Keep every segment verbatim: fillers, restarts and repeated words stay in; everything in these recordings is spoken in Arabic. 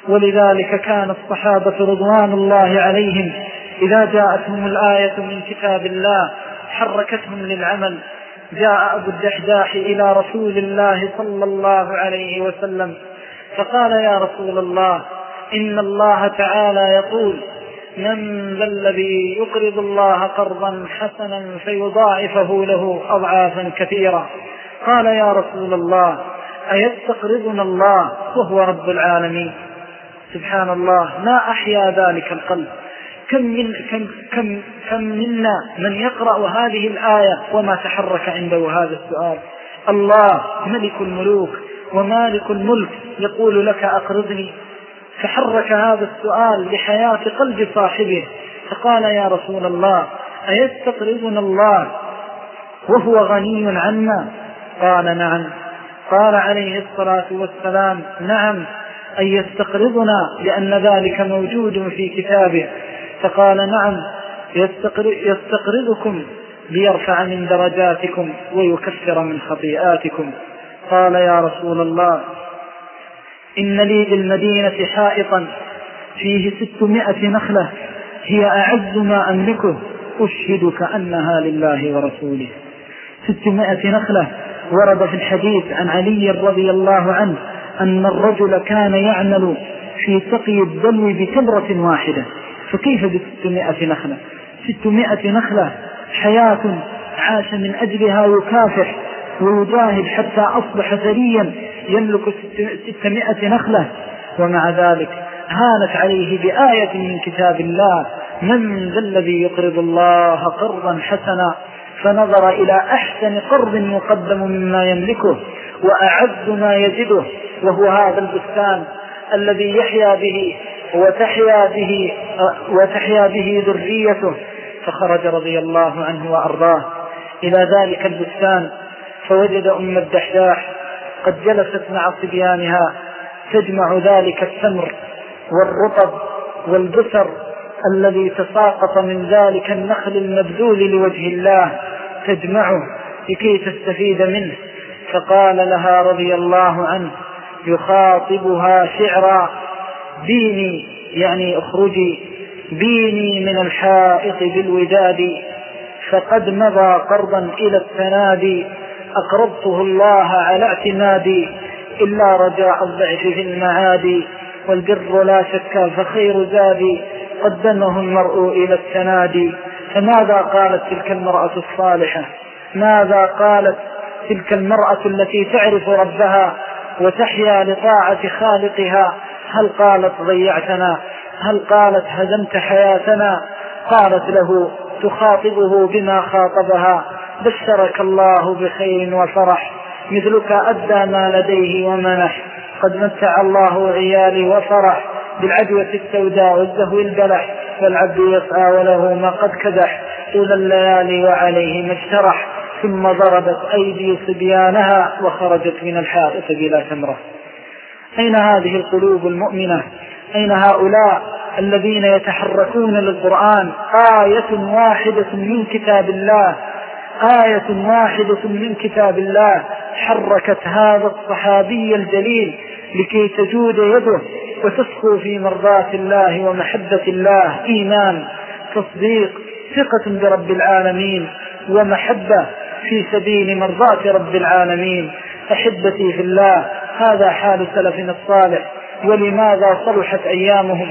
ولذلك كان الصحابة رضوان الله عليهم إذا جاءتهم الآية من كتاب الله حركتهم للعمل. جاء أبو الدحداح إلى رسول الله صلى الله عليه وسلم فقال: يا رسول الله، إن الله تعالى يقول: من ذا الذي يقرض الله قرضا حسنا فيضاعفه له أضعافا كثيرة؟ قال: يا رسول الله، أيستقرضنا الله وهو رب العالمين؟ سبحان الله، ما أحيا ذلك القلب. كم, من كم, كم, كم منا من يقرأ هذه الآية وما تحرك عنده هذا السؤال؟ الله ملك الملوك ومالك الملك يقول لك: أقرضني. فحرك هذا السؤال لحياة قلب صاحبه، فقال: يا رسول الله، أيستقرضنا الله وهو غني عنا؟ قال: نعم. قال عليه الصلاة والسلام: نعم، أن يستقرضنا لأن ذلك موجود في كتابه. فقال: نعم، يستقرضكم ليرفع من درجاتكم ويكفر من خطيئاتكم. قال: يا رسول الله، إن لي بالمدينة حائطا فيه ستمائة نخلة هي أعز ما أملكه، أشهدك أنها لله ورسوله. ستمائة نخلة. ورد في الحديث عن علي رضي الله عنه أن الرجل كان يعمل في سقي الدلو بتمرة واحدة، فكيف بستمائة نخلة؟ ستمائة نخلة حياة عاش من أجلها يكافح ويجاهد حتى أصبح ثريا يملك ستمائة نخلة، ومع ذلك هانت عليه بآية من كتاب الله: من ذا الذي يقرض الله قرضا حسنا؟ فنظر إلى أحسن قرض مقدم مما يملكه وأعز ما يجده، وهو هذا البستان الذي يحيا به وتحيا به, وتحيا به ذريته. فخرج رضي الله عنه وأرضاه إلى ذلك البستان فوجد أم الدحداح قد جلست مع صبيانها تجمع ذلك التمر والرطب والبسر الذي تساقط من ذلك النخل المبذول لوجه الله، تجمعه لكي تستفيد منه. فقال لها رضي الله عنه يخاطبها شعرا: بيني، يعني اخرجي، بيني من الحائط بالوداد، فقد مضى قرضا إلى التنادي، أقرضته الله على اعتمادي، إلا رجاء الضعف في المعادي، والبر لا شك فخير زادي، قدمه المرء إلى التنادي. فماذا قالت تلك المرأة الصالحة؟ ماذا قالت تلك المرأة التي تعرف ربها وتحيا لطاعة خالقها؟ هل قالت ضيعتنا؟ هل قالت هزمت حياتنا؟ قالت له تخاطبه بما خاطبها: بشرك الله بخير وفرح، مثلك أدى ما لديه ومنح، قد متع الله عيالي وفرح، بالعدوة السوداء والزهو البلح، والعبد يسعى وله ما قد كدح، طول الليالي وعليه ما اجترح، ثم ضربت أيدي صبيانها وخرجت من الحائط بلا تمرة. أين هذه القلوب المؤمنة؟ أين هؤلاء الذين يتحركون للقرآن؟ آية واحدة من كتاب الله، آية واحدة من كتاب الله حركت هذا الصحابي الجليل لكي تجود يده وتسخو في مرضاة الله ومحبة الله، إيمان، تصديق، ثقة برب العالمين، ومحبة في سبيل مرضاة رب العالمين. أحبتي في الله، هذا حال سلفنا الصالح. ولماذا صلحت أيامهم؟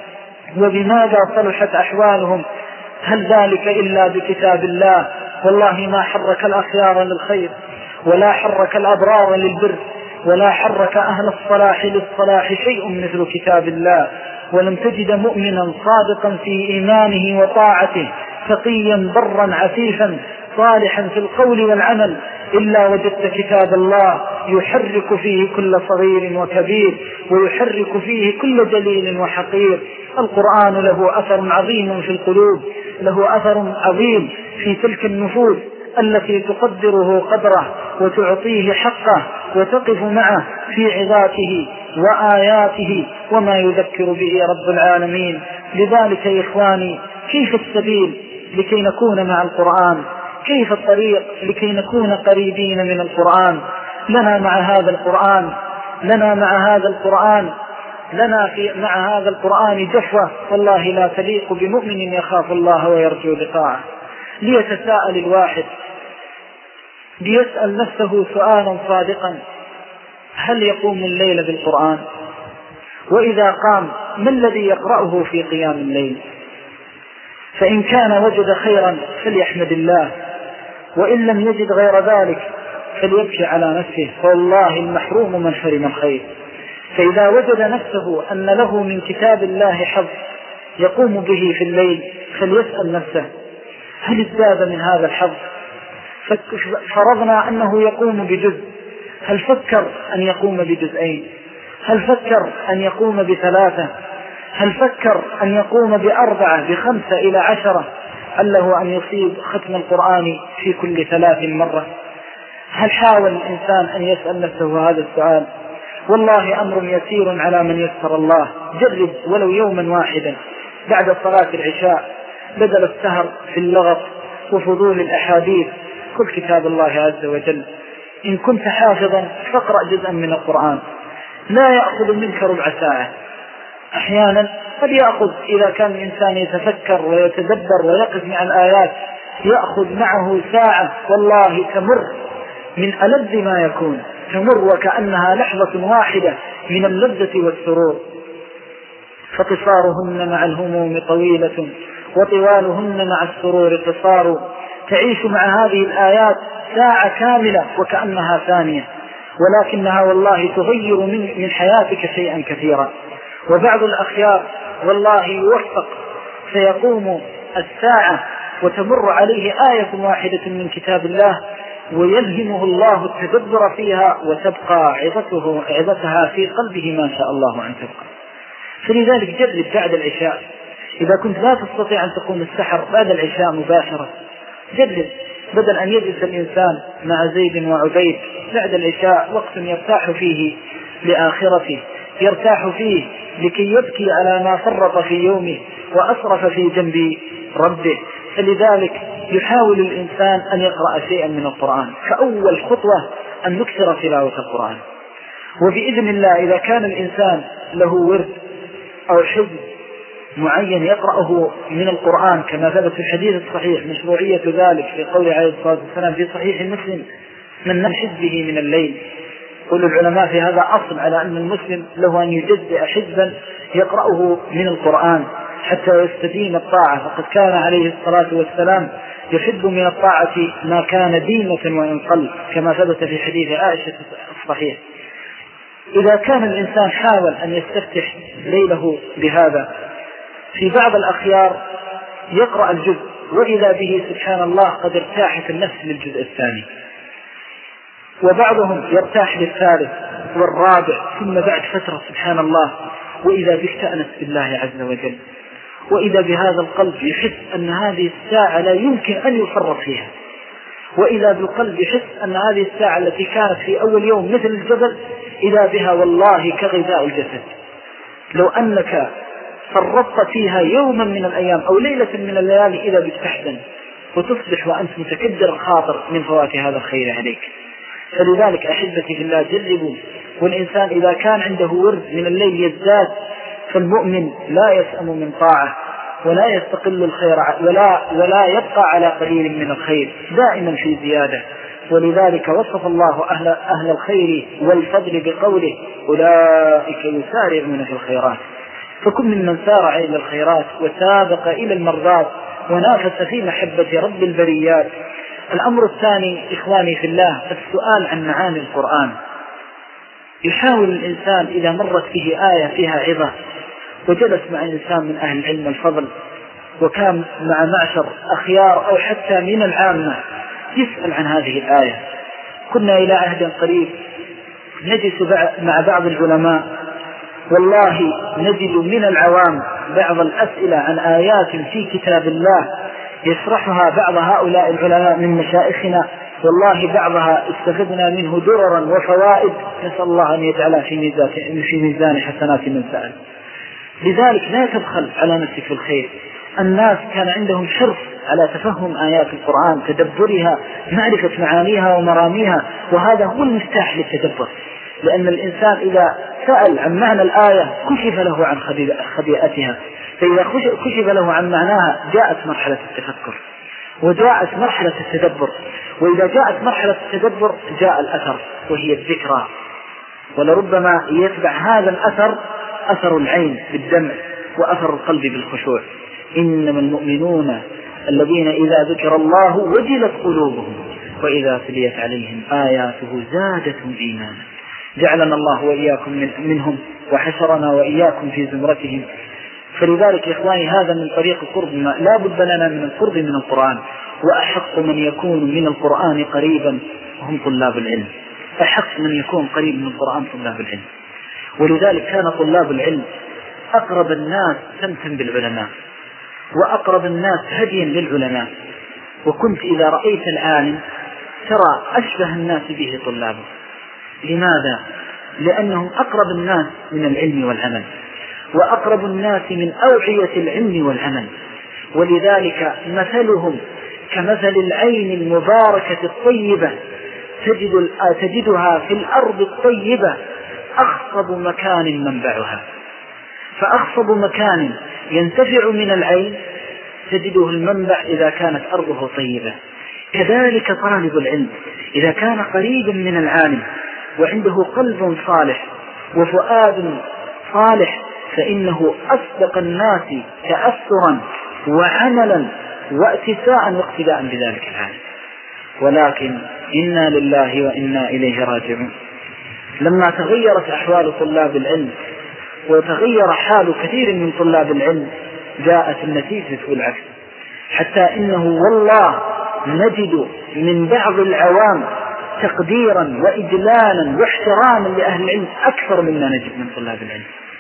وبماذا صلحت أحوالهم؟ هل ذلك إلا بكتاب الله؟ والله ما حرك الأخيار للخير، ولا حرك الأبرار للبر، ولا حرك أهل الصلاح للصلاح شيء مثل كتاب الله. ولم تجد مؤمنا صادقا في إيمانه وطاعته، تقيا برا عفيفا صالحا في القول والعمل، إلا وجدت كتاب الله يحرك فيه كل صغير وكبير، ويحرك فيه كل جليل وحقير. القرآن له أثر عظيم في القلوب، له أثر عظيم في تلك النفوس التي تقدره قدره وتعطيه حقه وتقف معه في عظاته وآياته وما يذكر به رب العالمين. لذلك يا إخواني، كيف السبيل لكي نكون مع القرآن؟ كيف الطريق لكي نكون قريبين من القرآن؟ لنا مع هذا القرآن لنا مع هذا القرآن لنا في مع هذا القرآن جفوة والله لا تليق بمؤمن يخاف الله ويرجو لقاءه. ليتساءل الواحد، ليسأل نفسه سؤالا صادقا: هل يقوم الليل بالقرآن؟ وإذا قام ما الذي يقرأه في قيام الليل؟ فإن كان وجد خيرا فليحمد الله، وإن لم يجد غير ذلك فليبكي على نفسه، فوالله المحروم من حرم الخير. فإذا وجد نفسه أن له من كتاب الله حظ يقوم به في الليل فليسأل نفسه: هل ازداد من هذا الحظ؟ فرضنا أنه يقوم بجزء، هل فكر أن يقوم بجزئين؟ هل فكر أن يقوم بثلاثة؟ هل فكر أن يقوم بأربعة بخمسة إلى عشرة؟ هل له أن يصيب ختم القرآن في كل ثلاث مرة؟ هل حاول الإنسان أن يسأل نفسه هذا السؤال؟ والله أمر يسير على من يسر الله. جرب ولو يوما واحدا بعد صلاة العشاء بدل السهر في اللغط وفضول الأحاديث كل كتاب الله عز وجل. إن كنت حافظا فاقرأ جزءا من القرآن، لا يأخذ منك ربع ساعة. أحيانا قد يأخذ إذا كان الإنسان يتفكر ويتدبر ويقف مع الآيات يأخذ معه ساعة، والله تمر من ألذ ما يكون، تمر وكأنها لحظة واحدة من اللذة والسرور. فقصارهن مع الهموم طويلة وطوالهن مع السرور قصار. تعيش مع هذه الآيات ساعة كاملة وكأنها ثانية، ولكنها والله تغير من, من حياتك شيئا كثيرا. وبعض الأخيار والله يوفق فيقوم الساعة وتمر عليه آية واحدة من كتاب الله ويلهمه الله التدبر فيها وتبقى عظته عظتها في قلبه ما شاء الله أن تبقى. فلذلك جرب بعد العشاء، إذا كنت لا تستطيع أن تقوم السحر بعد العشاء مباشرة، جرب بدل أن يجلس الإنسان مع زيد وعبيد بعد العشاء وقت يرتاح فيه لآخرته، يرتاح فيه لكي يبكي على ما فرط في يومه وأسرف في جنب ربه. فلذلك يحاول الإنسان أن يقرأ شيئا من القرآن. فأول خطوة أن نكثر تلاوة القرآن، وبإذن الله إذا كان الإنسان له ورد أو حزب معين يقرأه من القرآن كما ثبت في الحديث الصحيح مشروعية ذلك في قول عليه الصلاة والسلام في صحيح مسلم: من نم حزبه من الليل. قل العلماء في هذا أصل على أن المسلم له أن يجزئ حزبا يقرأه من القرآن حتى يستدين الطاعة، فقد كان عليه الصلاة والسلام يحب من الطاعة ما كان دينة وإن قل كما ثبت في حديث عائشة الصحيح. إذا كان الإنسان حاول أن يستفتح ليله بهذا، في بعض الأخيار يقرأ الجزء وإذا به سبحان الله قد ارتاحت النفس للجزء الثاني، وبعضهم يرتاح للثالث والرابع، ثم بعد فترة سبحان الله وإذا بك تأنس بالله عز وجل، وإذا بهذا القلب يحس أن هذه الساعة لا يمكن أن يفرط فيها، وإذا بالقلب يحس أن هذه الساعة التي كانت في أول يوم مثل الجبل إذا بها والله كغذاء الجسد. لو أنك فرطت فيها يوما من الأيام أو ليلة من الليالي إذا بك تحزن وتصبح وأنت متكدر الخاطر من فوات هذا الخير عليك. فلذلك أحبتي في الله جربوا. والإنسان إذا كان عنده ورد من الليل يزداد، فالمؤمن لا يسأم من طاعة ولا يستقل الخير ولا, ولا يبقى على قليل من الخير، دائما في زيادة. ولذلك وصف الله أهل, أهل الخير والفضل بقوله: أولئك يسارعون في الخيرات. فكن ممن سارع إلى الخيرات وسابق إلى المرضات ونافس في محبة رب البريات. الأمر الثاني إخواني في الله السؤال عن معاني القرآن. يحاول الإنسان إذا مرت به آية فيها عظة وجلس مع إنسان من أهل العلم الفضل وكان مع معشر أخيار أو حتى من العامة يسأل عن هذه الآية. كنا إلى عهد قريب نجلس مع بعض العلماء، والله نجد من العوام بعض الأسئلة عن آيات في كتاب الله يشرحها بعض هؤلاء العلماء من مشايخنا، والله بعضها استفدنا منه دررا وفوائد، نسأل الله أن يجعلها في ميزان في ميزان حسنات من سأل. لذلك لا تبخل على نفسك في الخير. الناس كان عندهم حرص على تفهم آيات القرآن، تدبرها، معرفة معانيها ومراميها، وهذا هو المفتاح للتدبر. لأن الإنسان إذا سأل عن معنى الآية كشف له عن خبيئتها، فإذا كشف له عن معناها جاءت مرحلة التفكر وجاءت مرحلة التدبر، وإذا جاءت مرحلة التدبر جاء الأثر وهي الذكرى، ولربما يتبع هذا الأثر أثر العين بالدمع وأثر القلب بالخشوع. إنما المؤمنون الذين إذا ذكر الله وجلت قلوبهم وإذا تليت عليهم آياته زادتهم إيمانا. جعلنا الله وإياكم من منهم وحشرنا وإياكم في زمرتهم. فلذلك إخواني هذا من طريق القرب، لا بد لنا من القرب من القرآن، وأحق من يكون من القرآن قريبا هم طلاب العلم، أحق من يكون قريب من القرآن طلاب العلم. ولذلك كان طلاب العلم أقرب الناس سمتا بالعلماء وأقرب الناس هديا للعلماء، وكنت إذا رأيت العالم ترى أشبه الناس به طلابه. لماذا؟ لأنهم أقرب الناس من العلم والعمل، وأقرب الناس من أوعية العلم والعمل، ولذلك مثلهم كمثل العين المباركة الطيبة تجد تجدها في الأرض الطيبة أخصب مكان منبعها، فأخصب مكان ينتفع من العين تجده المنبع إذا كانت أرضه طيبة. كذلك طالب العلم إذا كان قريبا من العالم وعنده قلب صالح وفؤاد صالح فإنه أصدق الناس تأثرا وعملا واتساء واقتداء بذلك العالم. ولكن إنا لله وإنا إليه راجعون. لما تغيرت أحوال طلاب العلم وتغير حال كثير من طلاب العلم جاءت النتيجة بالعكس، حتى إنه والله نجد من بعض العوام تقديرا وإجلالا واحتراما لأهل العلم أكثر مما نجد من طلاب العلم.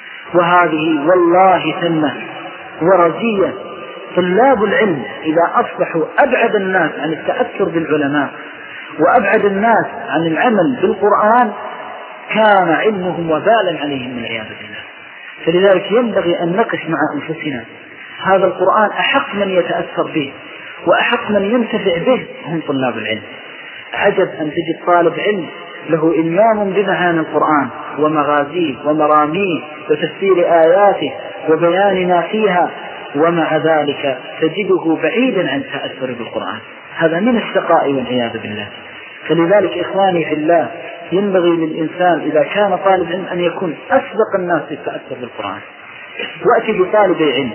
وهذه والله سنة ورزية. طلاب العلم إذا أصبحوا أبعد الناس عن التأثر بالعلماء وأبعد الناس عن العمل بالقرآن كان علمهم وبالا عليهم من عياذ الله. فلذلك ينبغي أن نقف مع أنفسنا، هذا القرآن أحق من يتأثر به وأحق من ينتفع به هم طلاب العلم. عجب أن تجد طالب علم له إلمام بمعاني القرآن ومغازيه ومراميه وتفسير آياته وبيان ما فيها، ومع ذلك تجده بعيدا عن التأثر بالقرآن. هذا من الشقاء والعياذ بالله. فلذلك إخواني في الله ينبغي للإنسان إذا كان طالب علم أن يكون أسبق الناس في التأثر بالقرآن. وأتي بطالب علم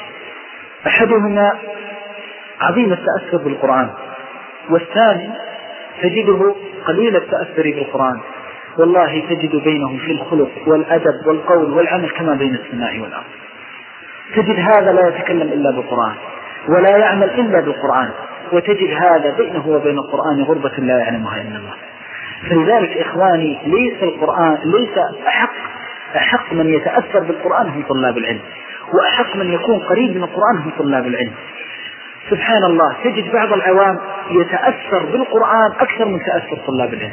أحدهما عظيم التأثر بالقرآن والثاني تجده قليل التأثر بالقرآن، والله تجد بينهم في الخلق والأدب والقول والعمل كما بين السماء والأرض. تجد هذا لا يتكلم إلا بالقرآن ولا يعمل إلا بالقرآن، وتجد هذا بينه وبين القرآن غربة لا يعلمها إلا الله. فلذلك إخواني ليس القرآن ليس أحق أحق من يتأثر بالقرآن هم طلاب العلم، وأحق من يكون قريب من القرآن هم طلاب العلم. سبحان الله تجد بعض العوام يتأثر بالقرآن أكثر من تأثر طلاب العلم،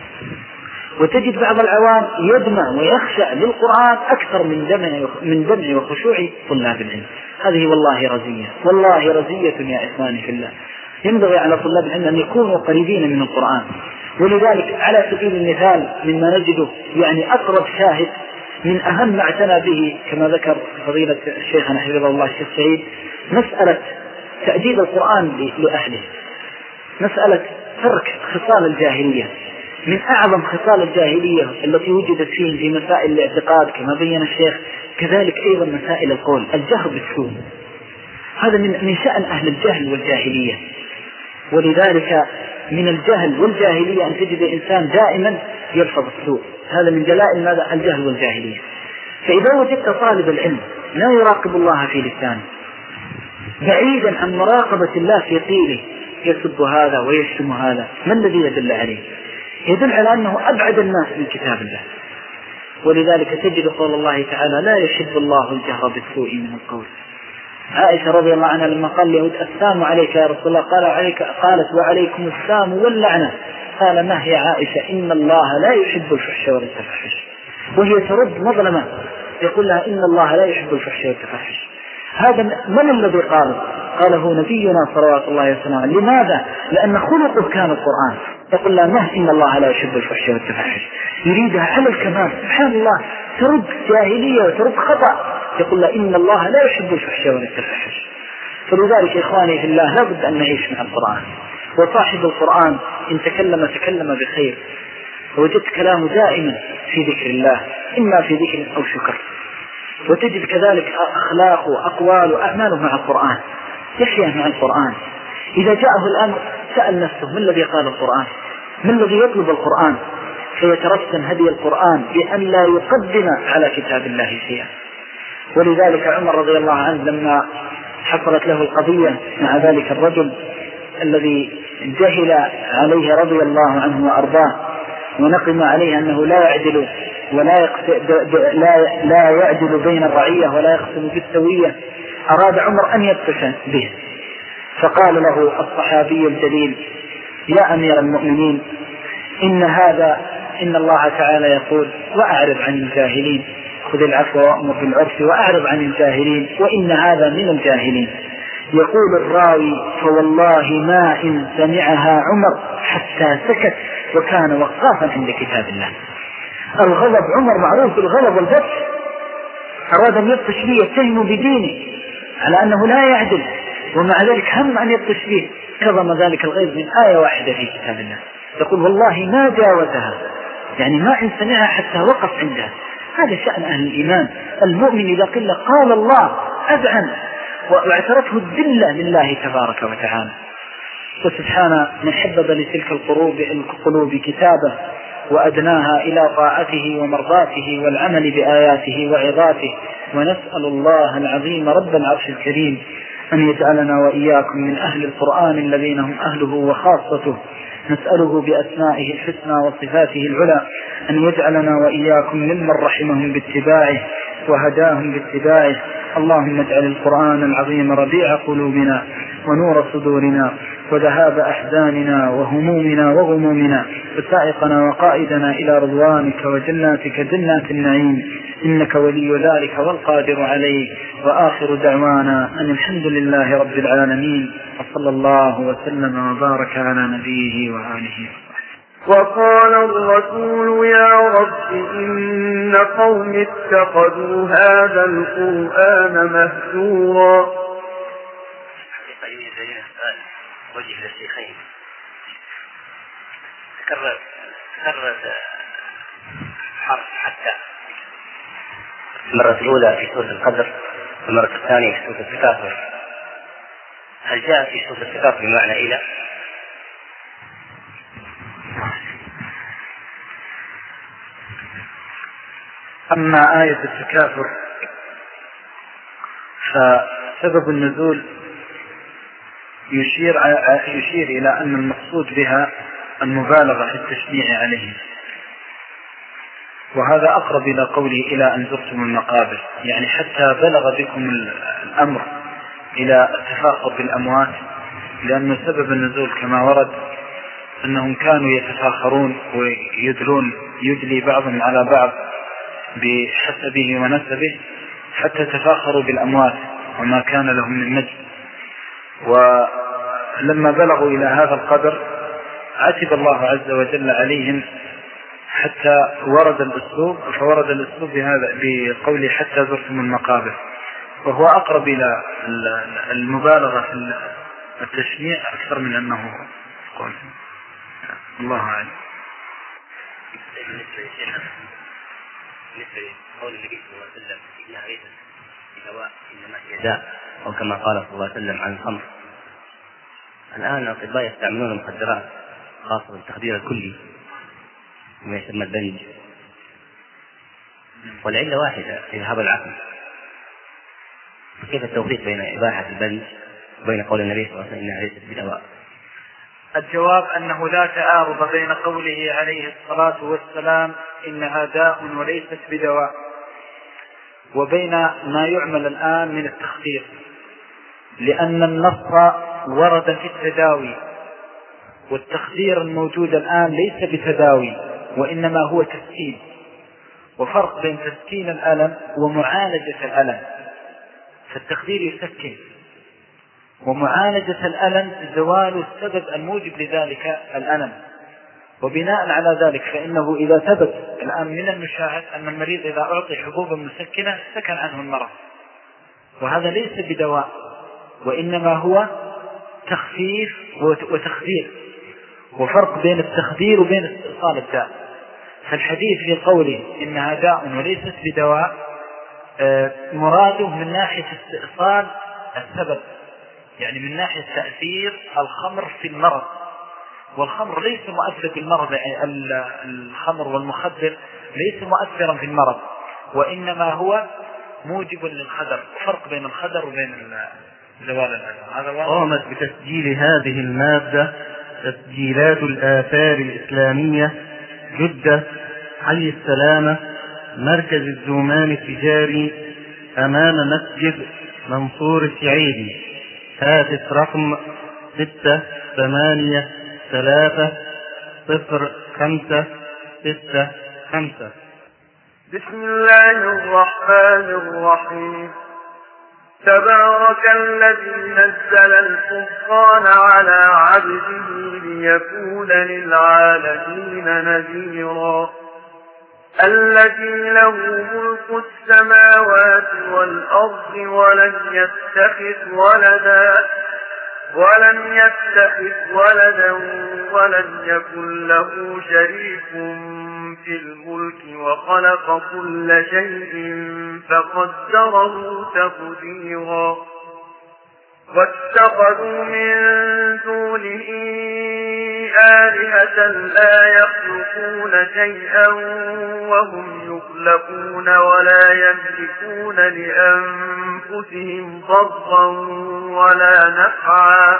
وتجد بعض العوام يدمع ويخشع للقرآن أكثر من دمع من دمع وخشوع طلاب العلم. هذه والله رزية، والله رزية يا إخواني في الله. ينبغي على طلاب العلم أن يكونوا قريبين من القرآن. ولذلك على سبيل المثال مما نجده يعني أقرب شاهد من أهم ما اعتنى به كما ذكر فضيلة الشيخنا حفظه الله الشيخ سعيد مسألة تأديب القرآن لأهله، مسألة ترك خصال الجاهلية. من أعظم خصال الجاهلية التي وجدت فيه في مسائل الاعتقاد كما بين الشيخ، كذلك أيضا مسائل القول، الجهر بالسوء. هذا من من شأن أهل الجهل والجاهلية. ولذلك من الجهل والجاهلية أن تجد إنسان دائما يلفظ السوء، هذا من دلائل ماذا؟ الجهل والجاهلية. فإذا وجدت طالب العلم لا يراقب الله في لسانه بعيدا عن مراقبة الله في قيله، يسب هذا ويشتم هذا، ما الذي يدل عليه؟ يدل على أنه أبعد الناس من كتاب الله. ولذلك تجد قول الله تعالى لا يحب الله الجهر بالسوء من القول. عائشة رضي الله عنها لما قال اليهود السام عليك يا رسول الله قال عليك قالت وعليكم السام واللعنة، قال ما هي عائشة إن الله لا يحب الفحش والتفحش، وهي ترد مظلمة يقول لها إن الله لا يحب الفحش والتفحش. هذا من الذي قاله؟ قاله نبينا صلوات الله وسلامه. لماذا؟ لأن خلقه كان القرآن. يقول لها ما إن الله لا يحب الفحش والتفحش، يريدها على الكمال. سبحان الله ترد جاهلية وترد خطأ، يقول لا إن الله لا يحب الفحش والتفحش. فلذلك إخواني في الله لابد أن نعيش مع القرآن، وصاحب القرآن إن تكلم تكلم بخير، وجدت كلامه دائما في ذكر الله، إما في ذكر أو شكر، وتجد كذلك أخلاقه وأقواله وأعماله مع القرآن، يحيا مع القرآن. إذا جاءه الأمر سأل نفسه ما الذي قال القرآن، ما الذي يطلب القرآن، فيترسم هدي القرآن بأن لا يقدم على كتاب الله شيئا. ولذلك عمر رضي الله عنه لما حصلت له القضية مع ذلك الرجل الذي جهل عليه رضي الله عنه وأرضاه ونقم عليه أنه لا يعدل ولا لا لا يعدل بين الرعية ولا يقسم بالسوية، أراد عمر أن يبطش به، فقال له الصحابي الجليل يا أمير المؤمنين إن هذا إن الله تعالى يقول وأعرض عن الجاهلين، خذ العفو وأمر بالعرف وأعرض عن الجاهلين، وإن هذا من الجاهلين. يقول الراوي فوالله ما إن سمعها عمر حتى سكت وكان وقافا عند كتاب الله. الغضب، عمر معروف بالغضب والبطش، أراد أن يبطش به يتهم بدينه على أنه لا يعدل، ومع ذلك هم أن يبطش به كظم ذلك الغيظ من آية واحدة في كتاب الله، يقول والله ما جاوزها، يعني ما إن سمعها حتى وقف عندها. هذا شأن أهل الإيمان. المؤمن إذا قيل قال الله أذعن واعترفه الذلة لله تبارك وتعالى. وسبحان من حبب لتلك القلوب القلوب كتابه وأدناها إلى طاعته ومرضاته والعمل بآياته وعظاته. ونسأل الله العظيم رب العرش الكريم أن يجعلنا وإياكم من أهل القرآن الذين هم أهله وخاصته. نسأله بأسمائه الحسنى وصفاته العلى أن يجعلنا وإياكم ممن رحمهم باتباعه وهداهم باتباعه. اللهم اجعل القرآن العظيم ربيع قلوبنا ونور صدورنا وذهاب أحزاننا وهمومنا وغمومنا وسائقنا وقائدنا إلى رضوانك وجناتك جنات النعيم، إنك ولي ذلك والقادر عليه. وآخر دعوانا أن الحمد لله رب العالمين، وصلى الله وسلم وبارك على نبيه وآله. وقال الرسول يا رب إن قوم اتخذوا هذا القرآن مهجورا. وجه للشيخين تكرر تكرر حرف حتى المرة الأولى في سورة القدر والمرة الثانية في سورة التكاثر. هل جاء في سورة التكاثر بمعنى إلى؟ أما آية التكاثر فسبب النزول يشير يشير إلى أن المقصود بها المبالغة في التشنيع عليهم، وهذا أقرب إلى قوله إلى أن زرتم المقابر، يعني حتى بلغ بكم الأمر إلى التفاخر بالأموات، لأن سبب النزول كما ورد أنهم كانوا يتفاخرون ويدلون يدلي بعضهم على بعض بحسبه ونسبه حتى تفاخروا بالأموات وما كان لهم من مجد. ولما بلغوا إلى هذا القدر عتب الله عز وجل عليهم حتى ورد الأسلوب فورد الأسلوب بهذا بقوله حتى زرتم المقابر، وهو أقرب إلى المبالغة في التشنيع أكثر من أنه قول. الله أعلم. بالنسبة لقول النبي صلى الله عليه وسلم إنها ليست بدواء إنما هي داء، أو كما قال صلى الله عليه وسلم عن الخمر. الآن الأطباء يستعملون المخدرات خاصة بالتخدير الكلي ما يسمى البنج، والعلة واحدة في ذهاب العقل. كيف التوفيق بين إباحة البنج وبين قول النبي صلى الله عليه وسلم إنها ليست بدواء؟ الجواب أنه لا تعارض بين قوله عليه الصلاة والسلام إنها داء وليست بدواء وبين ما يعمل الآن من التخدير، لأن النص ورد في التداوي، والتخدير الموجود الآن ليس بتداوي وإنما هو تسكين، وفرق بين تسكين الألم ومعالجة الألم. فالتخدير يسكن، ومعالجة الألم زوال السبب الموجب لذلك الألم. وبناء على ذلك فإنه إذا ثبت الآن من المشاهد أن المريض إذا أعطي حبوبا مسكنة سكن عنه المرض، وهذا ليس بدواء، وإنما هو تخفيف وتخدير، وفرق بين التخدير وبين استئصال الداء. فالحديث في قوله إنها داء وليست بدواء مراده من ناحية استئصال السبب، يعني من ناحية تأثير الخمر في المرض، والخمر ليس مؤثر في المرض، يعني الخمر والمخدر ليس مؤثرا في المرض، وإنما هو موجب للخدر. فرق بين الخدر وبين زوال الأثر. قامت بتسجيل هذه المادة تسجيلات الآثار الإسلامية جدة حي السلامة مركز الزومان التجاري أمام مسجد منصور الشعيبي. هاتف رقم ستة ثمانية ثلاثة صفر خمسة ستة خمسة. بسم الله الرحمن الرحيم. تبارك الذي نزل الفرقان على عبده ليكون للعالمين نذيرا. الذي له ملك السماوات والأرض ولم يتخذ ولدا ولم يتخذ ولدا ولم يكن له شريك في الملك وخلق كل شيء فقدره تقديرا. واتخذوا من دونه آلهة لا يخلقون شيئا وهم يخلقون ولا يملكون لأنفسهم ضرا ولا نفعا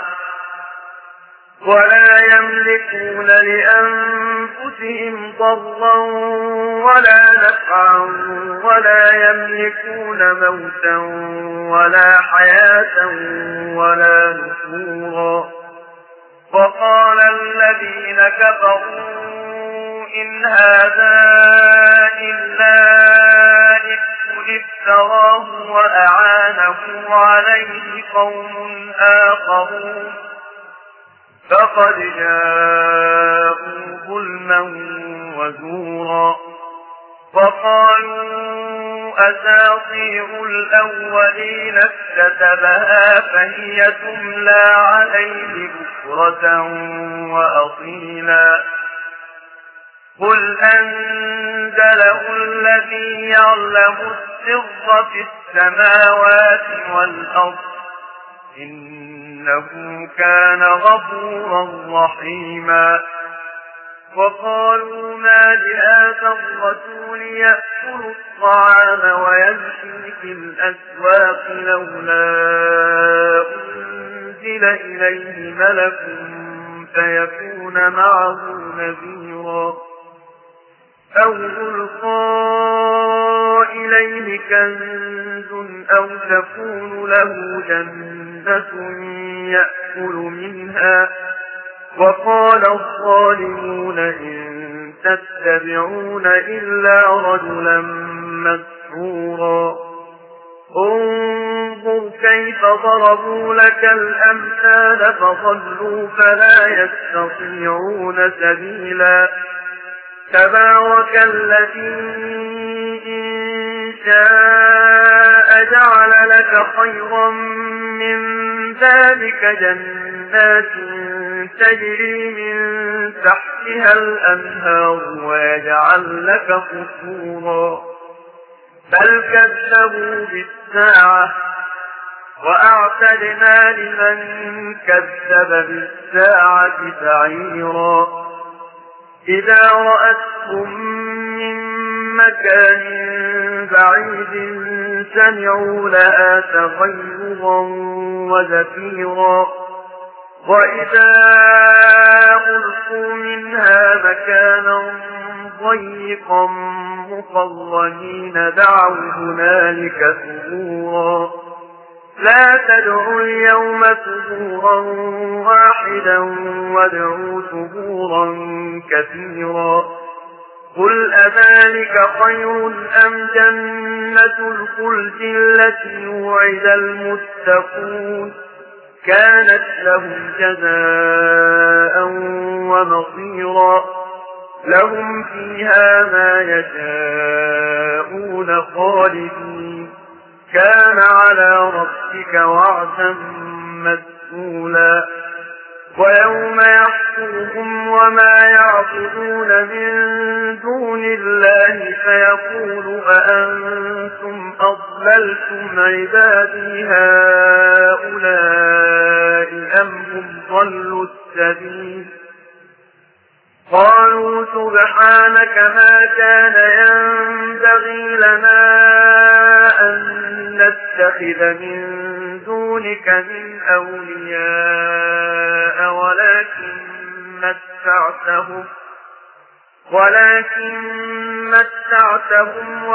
ولا يملكون لأنفسهم ضرا ولا نفعا ولا يملكون موتا ولا حياة ولا نشورا. وقال الذين كفروا إن هذا إلا إفك افتراه وأعانه عليه قوم آخرون فقد جاءوا ظلما وزورا. وقالوا أساطير الأولين اكتتبها فهي تملى عليه بكرة وأصيلا. قل أنزله الذي يعلم السر في السماوات والأرض إنه كان غفورا رحيما. وقالوا ما لهذا الرسول يأكل الطعام ويمشي في الأسواق لولا أنزل إليه ملك فيكون معه نذيرا. أو ألقى إليه كنز أو تكون له جنة يأكل منها. وقال الظالمون إن تتبعون إلا رجلا مسحورا. انظر كيف ضربوا لك الأمثال فضلوا فلا يستطيعون سبيلا. تبارك الذي إن شاء جعل لك خيرا من ذلك جنات تجري من تحتها الأنهار ويجعل لك قصورا. بل كذبوا بالساعة وأعتدنا لمن كذب بالساعة سعيرا. إذا رأتهم من مكان بعيد سمعوا لها تغيظا وزفيرا. وإذا ألقوا منها مكانا ضيقا مقرنين دعوا هنالك ثبورا. لا تدعوا اليوم ثبورا واحدا وادعوا ثبورا كثيرا. قل أذلك خير أم جنة الخلد التي وعد المتقون كانت لهم جزاء ومصيرا. لهم فيها ما يشاءون خالدين كان على ربك وعدا مسئولا ويوم يحشرهم وما يعبدون من دون الله فيقول أأنتم أضللتم عبادي هؤلاء أم هم ضلوا السبيل قالوا سبحانك ما كان ينبغي لنا أن نتخذ من دونك من أولياء ولكن متعتهم ولكن متعتهم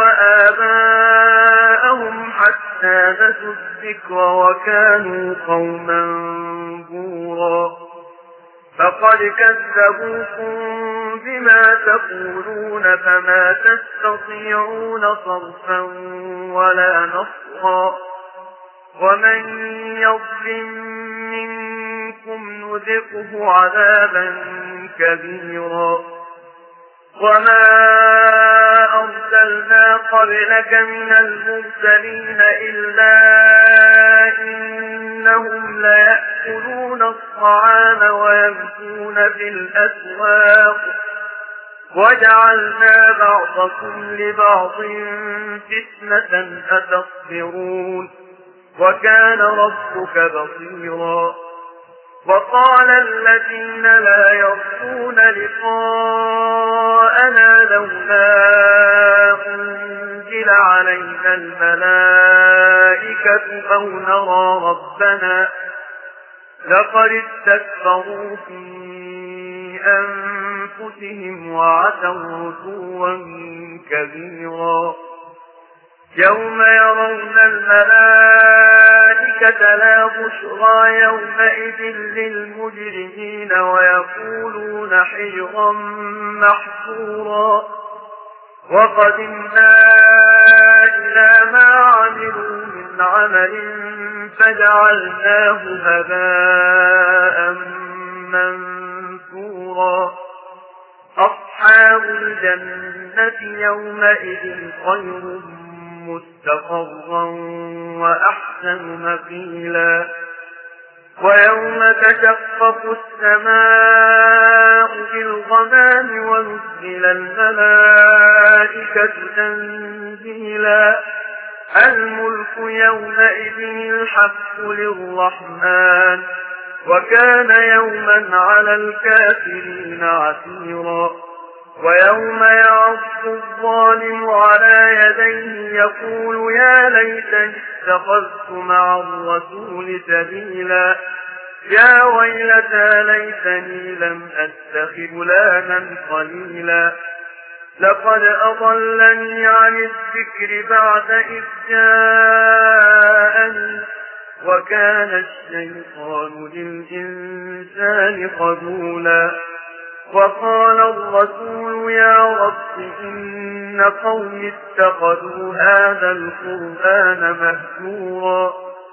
وآباءهم حتى نسوا الذكر وكانوا قوما بورا فقد كذبوكم بما تقولون فما تستطيعون صرفا ولا نصرا ومن يظلم منكم نذقه عذابا كبيرا وما أرسلنا قبلك من المرسلين إلا إنهم ليأكلون الطعام ويمشون في الأسواق وجعلنا بعضكم لبعض فتنة أتصبرون وكان ربك بصيرا وقال الذين لا يرجون لقاءنا لولا أنزل علينا الملائكة أو نرى ربنا لقد استكبروا في أنفسهم وعتوا عتوا كبيرا يوم يرون الملائكة لا بشرى يومئذ للمجرمين ويقولون حجرا محجورا وقدمنا إلى ما عملوا من عمل فجعلناه هباء منثورا أصحاب الجنة يومئذ خير مستقرا وأحسن مقيلا ويوم تشقق السماء بالغمام ونزل الملائكة تنزيلا الملك يومئذ الحق للرحمن وكان يوما على الكافرين عسيرا ويوم يعض الظالم على يديه يقول يا ليتني اتخذت مع الرسول سبيلا يا ويلتى ليتني لم أتخذ فلانا خليلا لقد أضلني عن الذكر بعد إذ جاءني وكان الشيطان للإنسان خذولا وقال الرسول يا رب إن قوم اتخذوا هذا القرآن مهجورا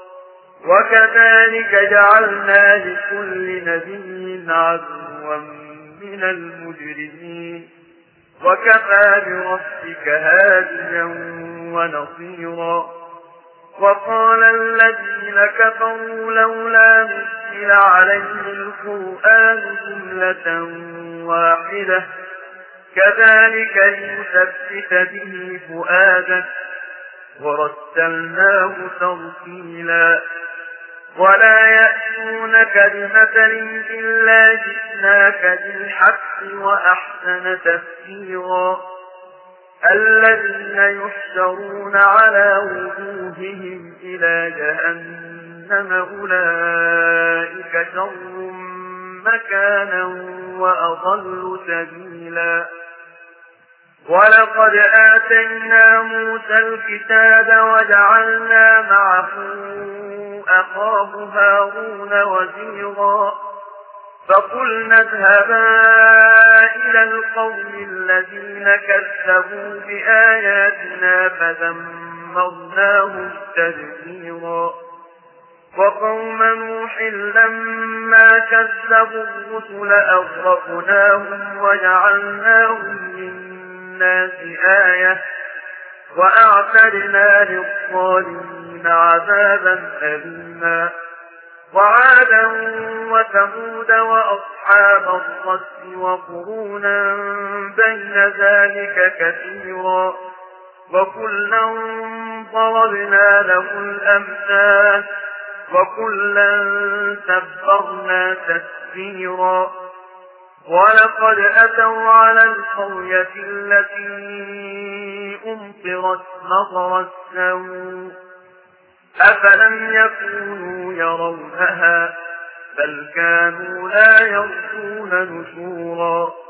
وكذلك جعلنا لكل نبي عدوا من المجرمين وكفى بربك هاديا ونصيرا وقال الذين كفروا لولا نزل عليه القرآن جملة واحدة كذلك لنثبت به فؤادك ورتلناه ترتيلا ولا يأتونك بمثل إلا جئناك بالحق وأحسن تفسيرا الذين يحشرون على وجوههم إلى جهنم أولئك شر مكانا وأضل سبيلا ولقد آتينا موسى الكتاب وجعلنا معه أخاه هارون وزيرا فقلنا اذهبا إلى القوم الذين كذبوا بآياتنا فدمرناهم تدميرا وقوم نوح لما كذبوا الرسل أغرقناهم وجعلناهم للناس آية وأعتدنا للظالمين عذابا أليما وعادا وثمود وأصحاب الرس وقرونا بين ذلك كثيرا وكلا ضربنا له الأمثال وكلا تبرنا تتبيرا ولقد أتوا على القرية التي أمطرت مطر السوء أفلم يكونوا يرونها بل كانوا لا يرجون نشورا